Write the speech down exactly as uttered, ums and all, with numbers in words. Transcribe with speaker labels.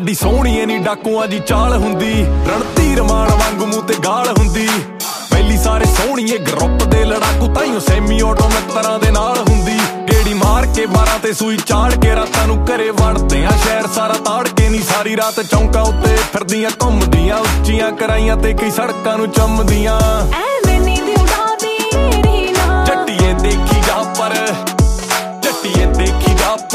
Speaker 1: ਗੱਡੀ ਸੋਹਣੀ ਨੀ ਡਾਕੂਆਂ ਦੀ ਚਾਲ ਹੁੰਦੀ, ਰਣਧੀਰ ਮਾਨ ਵਾਂਗੂ ਮੂੰਹ ਤੇ ਗਾਲ ਹੁੰਦੀ। ਪਹਿਲੀ ਸਾਰੇ ਸੋਹਣੀਏ ਗਰੁੱਪ ਦੇ ਲੜਾਕੂ, ਤਾਈਓ ਸੈਮੀ ਆਟੋ ਮਿੱਤਰਾਂ ਦੇ ਨਾਲ ਹੁੰਦੀ। ਗੇੜੀ ਮਾਰ ਕੇ ਬਾਰਾਂ ਤੇ ਸੂਈ ਚਾੜ ਕੇ ਰਾਤਾਂ ਨੂੰ ਘਰੇ ਵੜਦੇ ਆ ਸ਼ਹਿਰ ਸਾਰਾ ਤਾੜ ਕੇ ਨੀ। ਸਾਰੀ ਰਾਤ ਚੌਂਕਾਂ ਉੱਤੇ ਫਿਰਦੀਆਂ ਘੁੰਮਦੀਆਂ, ਉੱਚੀਆਂ ਕਰਾਈਆਂ ਤੇ ਕਈ ਸੜਕਾਂ ਨੂੰ ਚੁੰਮਦੀਆਂ।
Speaker 2: ਐਵੇਂ ਨੀ ਦਿੰਦਾ ਦੀ ਰੀਨਾ,
Speaker 1: ਜੱਟੀਏ ਦੇਖੀ ਜਾ ਪਰ